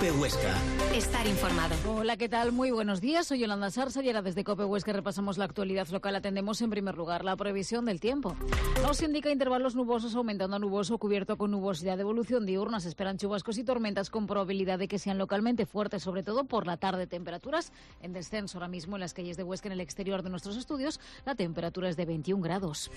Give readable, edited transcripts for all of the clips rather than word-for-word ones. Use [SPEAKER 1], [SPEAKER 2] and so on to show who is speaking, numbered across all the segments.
[SPEAKER 1] COPE Huesca.
[SPEAKER 2] Estar informado.
[SPEAKER 3] Hola, ¿qué tal? Muy buenos días. Soy Yolanda Sarsa y ahora desde COPE Huesca repasamos la actualidad local. Atendemos en primer lugar la previsión del tiempo. Nos indica intervalos nubosos aumentando a nuboso, cubierto con nubosidad de evolución diurna. Se esperan chubascos y tormentas con probabilidad de que sean localmente fuertes, sobre todo por la tarde. Temperaturas en descenso ahora mismo en las calles de Huesca. En el exterior de nuestros estudios la temperatura es de 21 grados.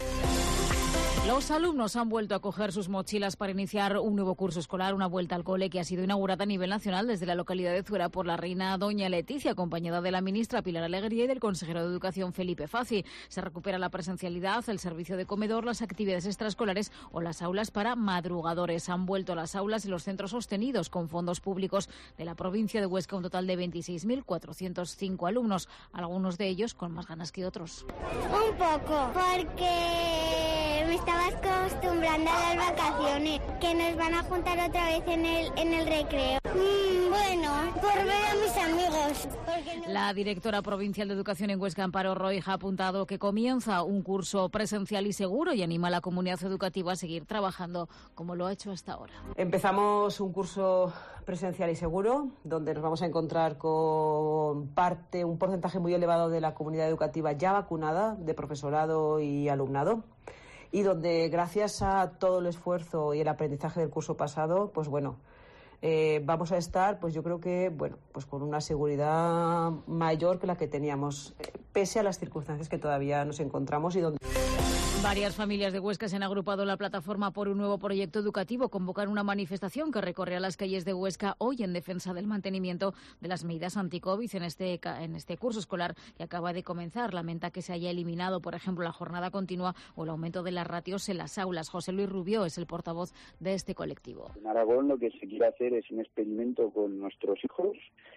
[SPEAKER 3] Los alumnos han vuelto a coger sus mochilas para iniciar un nuevo curso escolar, una vuelta al cole que ha sido inaugurada a nivel nacional desde la localidad de Zuera por la reina doña Leticia, acompañada de la ministra Pilar Alegría y del consejero de Educación Felipe Fazi. Se recupera la presencialidad, el servicio de comedor, las actividades extraescolares o las aulas para madrugadores. Han vuelto a las aulas y los centros sostenidos con fondos públicos de la provincia de Huesca, un total de 26.405 alumnos, algunos de ellos con más ganas que otros.
[SPEAKER 4] Un poco, porque me estaba acostumbrando a las vacaciones, que nos van a juntar otra vez en el recreo. Bueno, por ver a mis amigos.
[SPEAKER 3] La directora provincial de Educación en Huesca, Amparo Roy, ha apuntado que comienza un curso presencial y seguro y anima a la comunidad educativa a seguir trabajando como lo ha hecho hasta ahora.
[SPEAKER 5] Empezamos un curso presencial y seguro, donde nos vamos a encontrar con un porcentaje muy elevado de la comunidad educativa ya vacunada, de profesorado y alumnado, y donde gracias a todo el esfuerzo y el aprendizaje del curso pasado, pues bueno, vamos a estar, pues yo creo que, bueno, pues con una seguridad mayor que la que teníamos, pese a las circunstancias que todavía nos encontramos y donde...
[SPEAKER 3] Varias familias de Huesca se han agrupado en la plataforma por un nuevo proyecto educativo. Convocan una manifestación que recorre a las calles de Huesca hoy en defensa del mantenimiento de las medidas anti-COVID en este curso escolar que acaba de comenzar. Lamenta que se haya eliminado, por ejemplo, la jornada continua o el aumento de las ratios en las aulas. José Luis Rubio es el portavoz de este colectivo.
[SPEAKER 6] En Aragón lo que se quiere hacer es un experimento con nuestros hijos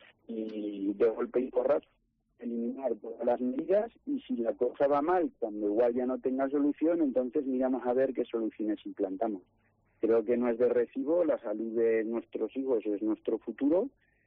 [SPEAKER 6] y de golpe y porrazo eliminar todas las medidas, y si la cosa va mal, cuando igual ya no tenga solución, entonces miramos a ver qué soluciones implantamos. Creo que no es de recibo, la salud de nuestros hijos es nuestro futuro,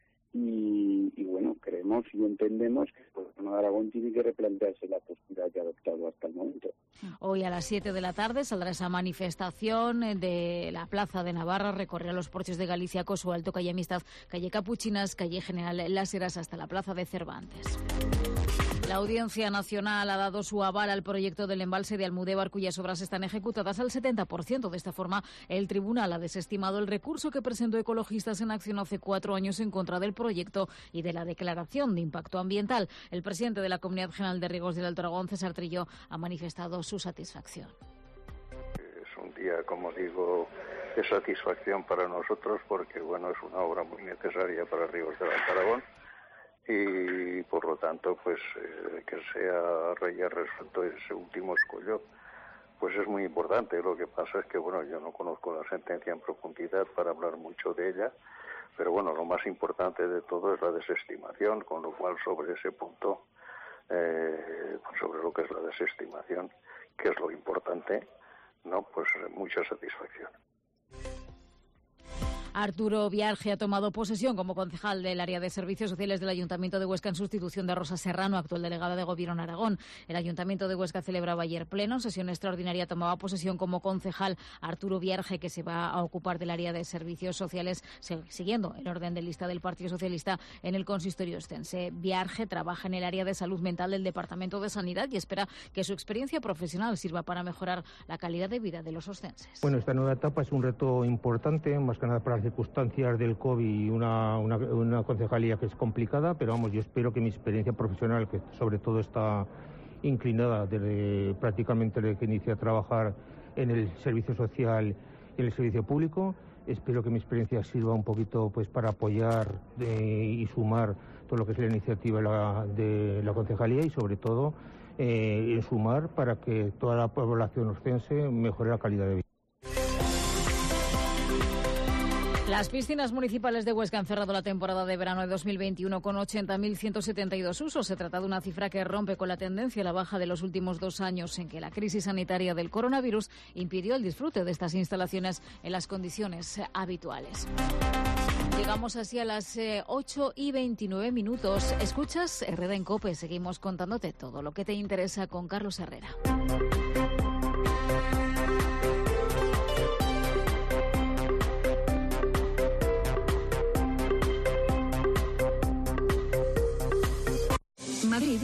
[SPEAKER 6] y bueno, creemos y entendemos que el Gobierno de Aragón tiene que replantearse la postura que ha adoptado hasta el momento.
[SPEAKER 3] Hoy a las 7 de la tarde saldrá esa manifestación de la Plaza de Navarra, recorrerá los porches de Galicia, Coso Alto, calle Amistad, calle Capuchinas, calle General Las Heras hasta la Plaza de Cervantes. La Audiencia Nacional ha dado su aval al proyecto del embalse de Almudévar, cuyas obras están ejecutadas al 70%. De esta forma, el tribunal ha desestimado el recurso que presentó Ecologistas en Acción hace 4 años en contra del proyecto y de la declaración de impacto ambiental. El presidente de la Comunidad General de Riegos del Alto Aragón, César Trillo, ha manifestado su satisfacción.
[SPEAKER 7] Es un día, como digo, de satisfacción para nosotros porque, bueno, es una obra muy necesaria para Riegos del Alto Aragón. Y por lo tanto, pues que haya resuelto ese último escollo, pues es muy importante. Lo que pasa es que, bueno, yo no conozco la sentencia en profundidad para hablar mucho de ella, pero bueno, lo más importante de todo es la desestimación, con lo cual sobre ese punto, sobre lo que es la desestimación, que es lo importante, ¿no? Pues mucha satisfacción.
[SPEAKER 3] Arturo Viarge ha tomado posesión como concejal del área de servicios sociales del Ayuntamiento de Huesca en sustitución de Rosa Serrano, actual delegada de Gobierno en Aragón. El Ayuntamiento de Huesca celebraba ayer pleno, sesión extraordinaria, tomaba posesión como concejal Arturo Viarge, que se va a ocupar del área de servicios sociales, siguiendo el orden de lista del Partido Socialista en el consistorio ostense. Viarge trabaja en el área de salud mental del Departamento de Sanidad y espera que su experiencia profesional sirva para mejorar la calidad de vida de los ostenses.
[SPEAKER 8] Bueno, esta nueva etapa es un reto importante, más que nada para las circunstancias del COVID y una concejalía que es complicada, pero vamos, yo espero que mi experiencia profesional, que sobre todo está inclinada prácticamente desde que inicié a trabajar en el servicio social y en el servicio público, espero que mi experiencia sirva un poquito pues para apoyar y sumar todo lo que es la iniciativa de la concejalía y sobre todo en sumar para que toda la población ostense mejore la calidad de vida.
[SPEAKER 3] Las piscinas municipales de Huesca han cerrado la temporada de verano de 2021 con 80.172 usos. Se trata de una cifra que rompe con la tendencia a la baja de los últimos 2 años en que la crisis sanitaria del coronavirus impidió el disfrute de estas instalaciones en las condiciones habituales. Llegamos así a las 8:29. Escuchas Herrera en COPE. Seguimos contándote todo lo que te interesa con Carlos Herrera.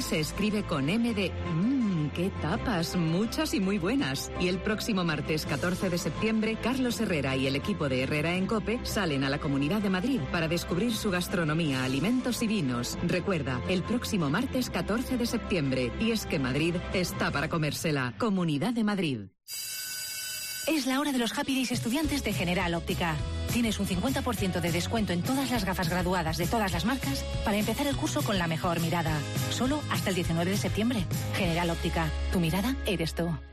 [SPEAKER 1] se escribe con M de... ¡Qué tapas! Muchas y muy buenas. Y el próximo martes 14 de septiembre, Carlos Herrera y el equipo de Herrera en COPE salen a la Comunidad de Madrid para descubrir su gastronomía, alimentos y vinos. Recuerda, el próximo martes 14 de septiembre. Y es que Madrid está para comérsela. Comunidad de Madrid.
[SPEAKER 2] Es la hora de los Happy Days estudiantes de General Óptica. Tienes un 50% de descuento en todas las gafas graduadas de todas las marcas para empezar el curso con la mejor mirada. Solo hasta el 19 de septiembre. General Óptica. Tu mirada eres tú.